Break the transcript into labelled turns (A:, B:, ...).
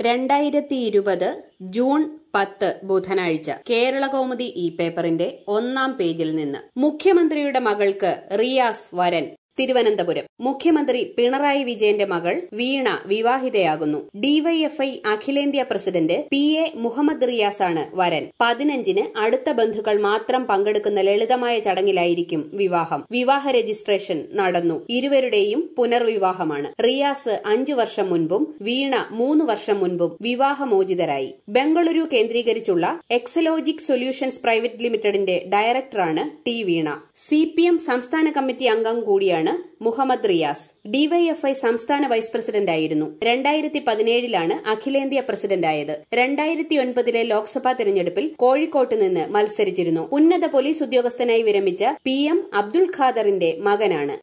A: 2020 June 10 ബുധനാഴ്ച കേരളകൗമുദി ഈ പേപ്പറിന്റെ 1-ാം പേജിൽ നിന്ന് മുഖ്യമന്ത്രിയുടെ മകൾക്ക് റിയാസ് വരൻ. തിരുവനന്തപുരം മുഖ്യമന്ത്രി പിണറായി വിജയന്റെ മകൾ വീണ വിവാഹിതയാകുന്നു. ഡിവൈഎഫ്ഐ അഖിലേന്ത്യാ പ്രസിഡന്റ് PA മുഹമ്മദ് റിയാസാണ് വരൻ. 15-ന് അടുത്ത ബന്ധുക്കൾ മാത്രം പങ്കെടുക്കുന്ന ലളിതമായ ചടങ്ങിലായിരിക്കും വിവാഹം. വിവാഹ രജിസ്ട്രേഷൻ നടന്നു. ഇരുവരുടെയും പുനർവിവാഹമാണ്. റിയാസ് 5 വർഷം മുൻപും വീണ 3 വർഷം മുൻപും വിവാഹമോചിതരായി. ബംഗളൂരു കേന്ദ്രീകരിച്ചുള്ള എക്സലോജിക് സൊല്യൂഷൻസ് പ്രൈവറ്റ് ലിമിറ്റഡിന്റെ ഡയറക്ടറാണ് ടി വീണ. CPM സംസ്ഥാന കമ്മിറ്റി അംഗം കൂടിയാണ് മുഹമ്മദ് റിയാസ്. ഡിവൈഎഫ്ഐ സംസ്ഥാന വൈസ് പ്രസിഡന്റായിരുന്നു. 2017-ലാണ് അഖിലേന്ത്യാ പ്രസിഡന്റായത്. 2009-ലെ ലോക്സഭാ തെരഞ്ഞെടുപ്പിൽ കോഴിക്കോട്ട് നിന്ന് മത്സരിച്ചിരുന്നു. ഉന്നത പോലീസ് ഉദ്യോഗസ്ഥനായി വിരമിച്ച PM അബ്ദുൾ ഖാദറിന്റെ മകനാണ്.